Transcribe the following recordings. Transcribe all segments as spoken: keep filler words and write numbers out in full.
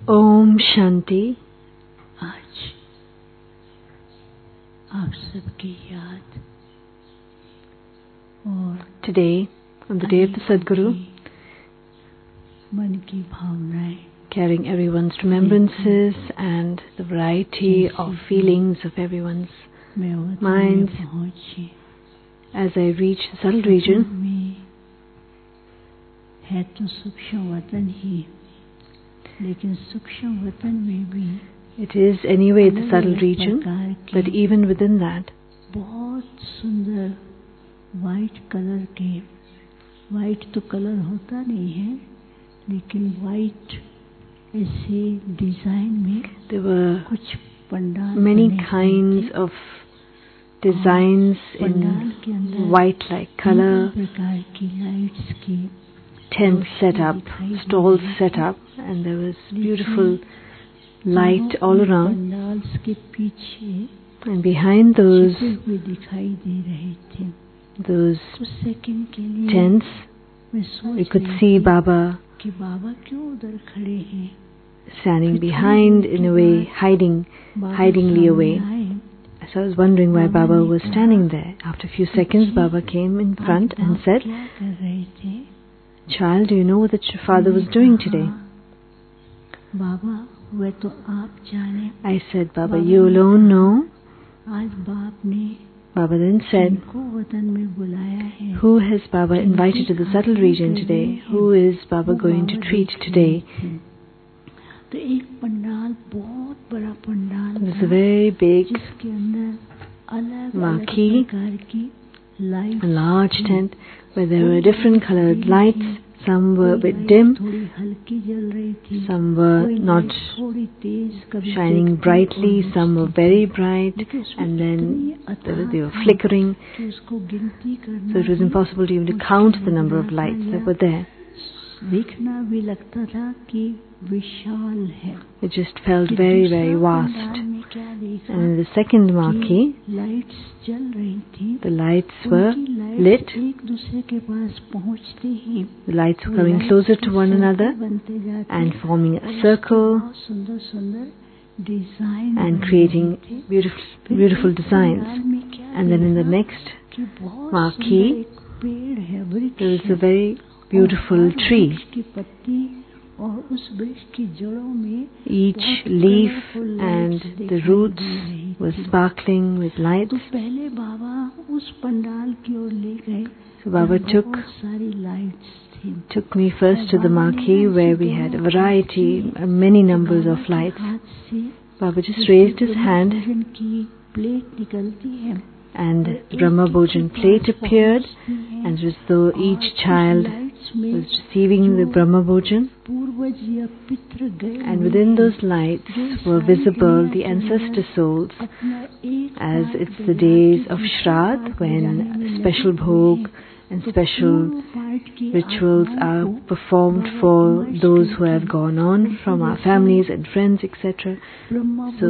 Om Shanti. आज आप सबकी याद और Today, on the day of the Sadguru, मन की भावनाएं, carrying everyone's remembrances and the variety of feelings of everyone's मैं वतन minds, में पहुंची। as I reach the subtle region, में है तो सूक्ष्म वतन ही, लेकिन सूक्ष्म वतन में भी it is anyway the subtle region, but even within that, बहुत सुंदर वाइट कलर के, वाइट तो कलर होता नहीं है, लेकिन वाइट ऐसे डिजाइन में there were कुछ पंडाल many बने kinds of designs पंडाल के in अंदर white-like color, प्रकार की लाइट्स की tents set up, stalls set up, and there was beautiful light all around. Pandals के पीछे And behind those छिपे हुए दिखाई दे रहे थे। those कुछ सेकंड के लिए tents, मैं सोच we could रही see थी Baba कि बाबा क्यों उधर खड़े हैं, standing behind, in a way, hiding, Baba hidingly सामने away. आए। So I was wondering why Baba was standing there. After a few seconds, Baba came in front आप and said, क्या कर रहे थे? "Child, do you know what the ch- father was doing today?" बाबा वह तो आप जाने। I said, "Baba, you alone know." आज बाप ने Baba then said, को वतन में बुलाया है। "Who has Baba invited to the subtle region today? Who is Baba going to treat today?" तो एक पंडाल, बहुत बड़ा पंडाल It was था, a very big, जिसके अंदर अलग marquee, अलग प्रकार की light, a large tent where there were different colored lights. Some were a bit dim, थोड़ी हल्की जल रही थी, some were कोई not लाइट थोड़ी तेज, कभी shining देखते brightly, और some were बुझती very थी। bright, लेकिन उसमें and then इतनी they अथाह were, they were था flickering, कि उसको गिनती करना so it was भी impossible to even to count the number of lights that were there. देखना भी लगता था कि विशाल है। It just felt very, very vast. Pandal में क्या देखा And in the second marquee, कि लाइट्स जल रही थी, the lights were उनकी लाइट्स lit, एक दूसरे के पास पहुंचते ही the lights were coming closer to one another बनते जाते and forming a और circle बहुत सुंदर सुंदर डिजाइन and बन creating रहे थे। beautiful, फिर beautiful एक designs. पंडाल में क्या And then in the देखा next कि बहुत marquee, सुंदर एक पेड़ है, वृक्ष there was है, a very beautiful और हर tree. वृक्ष की पत्ती और उस वृक्ष की जड़ों में Each बहुत leaf colourful and lights the दिखाई roots दे रही were थी। sparkling with lights. तो पहले बाबा उस पंडाल की ओर ले गए, So Baba जहाँ took बहुत सारी लाइट्स थी। took me first to the marquee where we had a variety, uh, many numbers Baba of के lights. हाथ से Baba just raised his hand भोजन की प्लेट निकलती है and Brahma Bhojan plate appeared, and it was as though each child was receiving the Brahma Bhojan. पूर्वज या पितृ गए And within those lights were visible the ancestor souls, अपना एक as it's the days of Shraddh when special bhog and special rituals are performed for those who have gone on from our families and friends, et cetera. So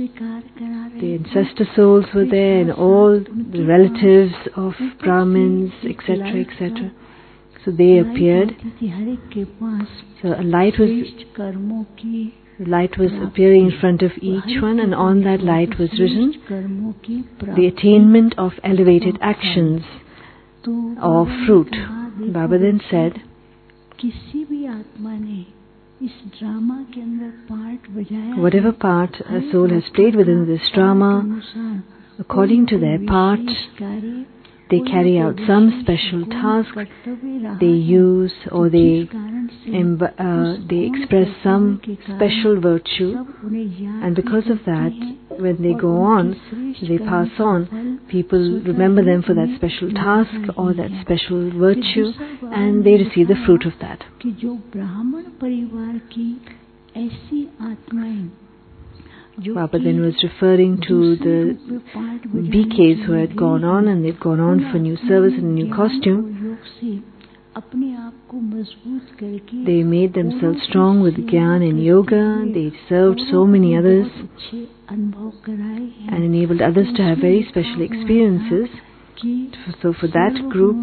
the ancestor souls were there and all the relatives of Brahmins, et cetera, et cetera. So they appeared. So a light was the light was appearing in front of each one, and on that light was written the attainment of elevated actions or fruit. Baba then said, whatever part a soul has played within this drama, according to their part, they carry out some special task, they use or they uh, they express some special virtue, and because of that, when they go on, they pass on, people remember them for that special task or that special virtue, and they receive the fruit of that. Baba then was referring to the B Ks who had gone on, and they've gone on for new service and new costume. They made themselves strong with Gyan and Yoga. They served so many others and enabled others to have very special experiences. So for that group,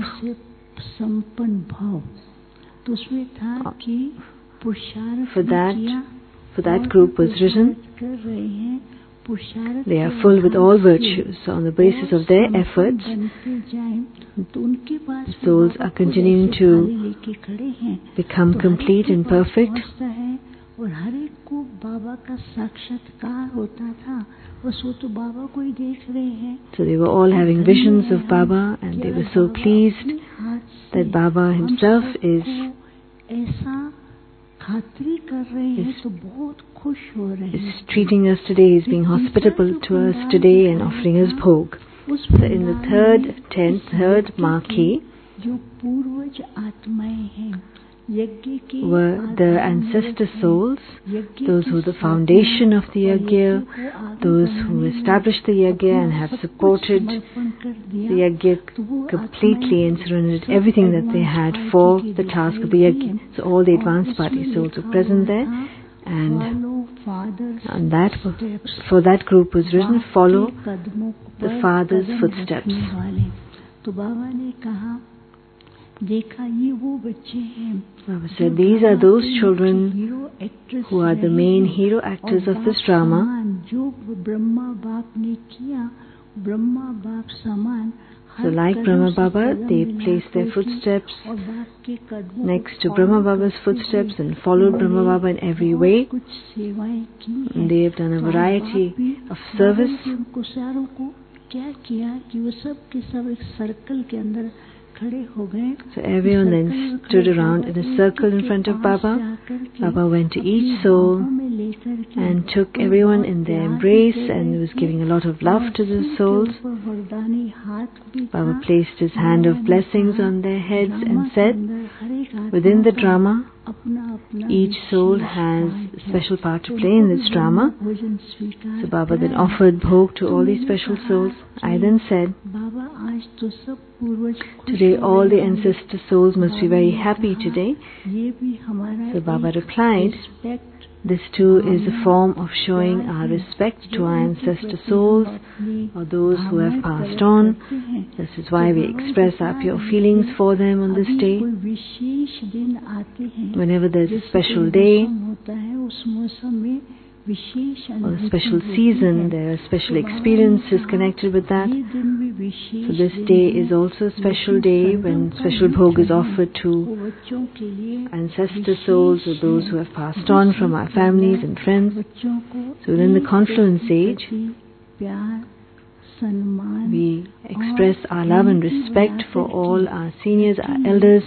for that, for that group was written, कर रहे हैं, पुरुषार्थ they are के full with all आधार से virtues. So on the basis of their efforts, बनते जाएं, तो उनके पास भी souls बाबा are खुद continuing ऐसे to थाली लेके खड़े हैं, become तो हर एक complete के and पास perfect. पहुंचता है, और हर एक को बाबा का साक्षात्कार होता था, बस वो तो बाबा को ही देख रहे हैं. So they were all having visions of Baba, and they were so pleased that Baba himself is, ऐसा खातिरी कर रहे हैं, तो बहुत खुश हो रहे हैं. is treating us today, is being hospitable to us today and offering us bhog. So in the third tent, third marquee, जो पूर्वज आत्माएं हैं, यज्ञ के were the ancestor souls, those who were the foundation of the yajna, those who established the yajna and have supported the yajna completely and surrendered everything that they had for the task of the yajna. So all the advanced party souls were present there, and on that, for that group was written, follow the Father's footsteps. तो बाबा ने कहा, देखा ये वो बच्चे हैं. Baba said, these are those children who are the main hero actors of this drama. जो ब्रह्मा बाप ने किया, ब्रह्मा बाप समान. So like Brahma Baba, they placed their footsteps next to Brahma Baba's footsteps and followed Brahma Baba in every way. And they have done a variety of service. क्या किया कि वो सब के सब एक सर्कल के अंदर खड़े हो गए. So everyone then stood around in a circle in front of Baba. Baba went to each soul and took everyone in their embrace and was giving a lot of love to the souls. Baba placed his hand of blessings on their heads and said, within the drama, each soul has a special part to play in this drama. So Baba then offered bhog to all these special souls. I then said, today all the ancestor souls must be very happy today. So Baba replied, this too is a form of showing our respect to our ancestor souls or those who have passed on. This is why we express our pure feelings for them on this day. Whenever there's a special day or a special season, there are special experiences connected with that. So this day is also a special day when special bhog is offered to ancestor souls or those who have passed on from our families and friends. So within the confluence age, we express our love and respect for all our seniors, our elders.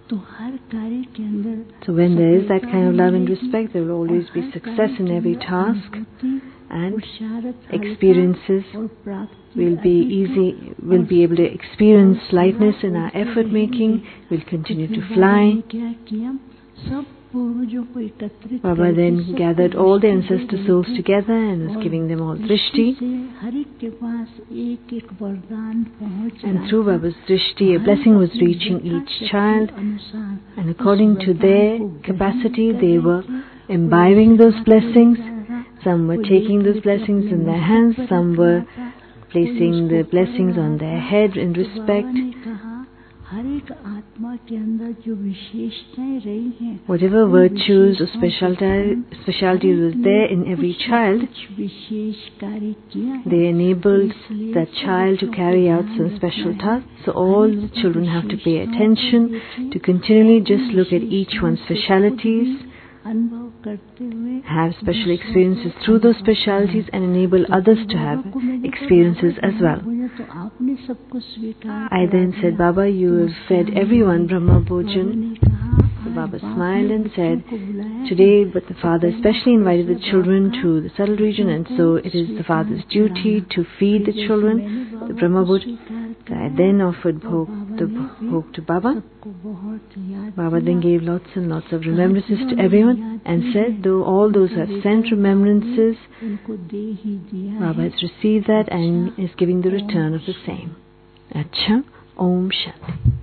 So when there is that kind of love and respect, there will always be success in every task, and experiences will be easy, we'll be able to experience lightness in our effort making, we'll continue to fly. Baba then gathered all the ancestor souls together and was giving them all drishti. And through Baba's drishti, a blessing was reaching each child, and according to their capacity, they were imbibing those blessings. Some were taking those blessings in their hands, some were placing the blessings on their head in respect. Whatever virtues or specialty, specialties was there in every child, they enabled that child to carry out some special task. So all the children have to pay attention to continually just look at each one's specialities, have special experiences through those specialities, and enable others to have experiences as well. I then said, Baba, you have fed everyone Brahma Bhojan. So Baba smiled and said, today, but the Father especially invited the children to the subtle region, and so it is the Father's duty to feed the children, the Brahma Bhojan. So I then offered bhog, the bhog to Baba. Baba then gave lots and lots of remembrances to everyone and said, though all those who have sent remembrances, Baba has received that and is giving the return of the same. Acha, Om Shanti.